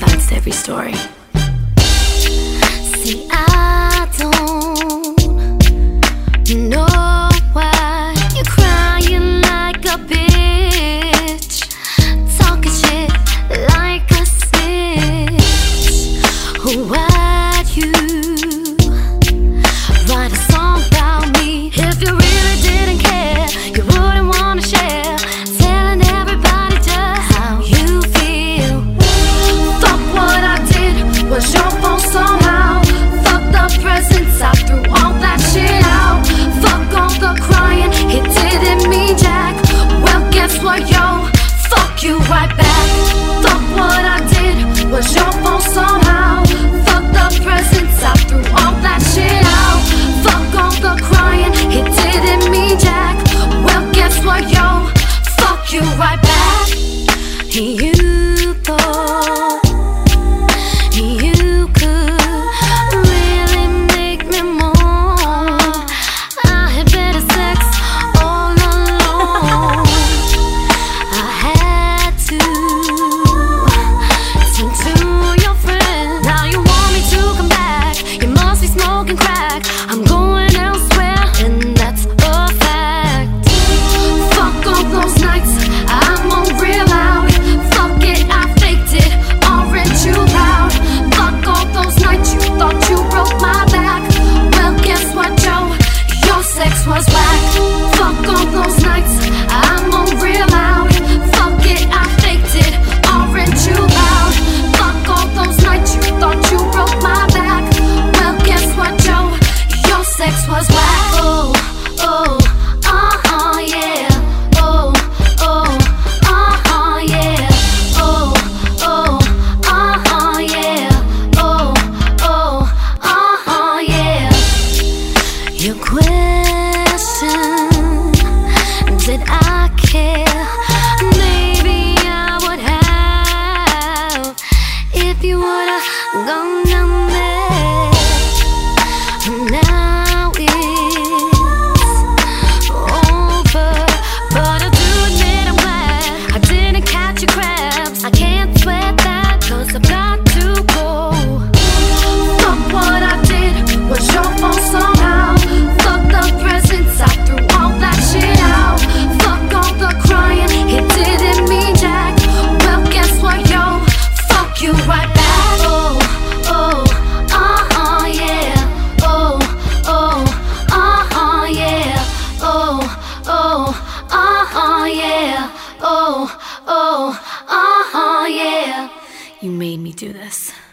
sides to every story. See, I don't know why you're crying like a bitch, talking shit like a snitch. Why'd you write a song about me? If you really didn't care, you wouldn't wanna share, telling everybody just how you feel. Fuck what I did was your fault somehow. Fuck the presents, I threw all that shit out. Fuck all the crying, it didn't mean jack. Well, guess what, yo? Fuck you right back. Fuck what I did was your fault somehow. Fuck the presents, I threw all that shit out. Fuck all the crying, it didn't mean jack. Well, guess what, yo? Fuck you right back. You thought you could really make me mourn. I had better sex all alone. I had to turn to your friend. Now you want me to come back, you must be smoking crack. I'm going elsewhere, and that's a fact. Fuck all those nights, I'm on real loud. Fuck it, I faked it, aren't you proud? Fuck all those nights you thought you broke my back. Well, guess what, Joe? Your sex was whack. Fuck all those nights, I'm on real loud. Fuck it, I faked it, aren't you proud? Fuck all those nights you thought you broke my back. Well, guess what, Joe? Your sex was whack. Oh, oh, yeah. Oh, oh, yeah. Oh, oh, yeah. Oh, oh, yeah. Your question, did I care? Maybe I would have if you would've gone down there. Now it's over, but I do admit I'm glad I didn't catch your crabs. I can't sweat that, 'cause I've got to go. Fuck what I did was your fault somehow. Fuck the presents, I threw all that shit out. Fuck all the crying, it didn't mean jack. Well, guess what, yo? Fuck you right back. Oh, oh, yeah. Oh, oh, yeah. Oh, oh, yeah. Oh, oh, yeah. You made me do this.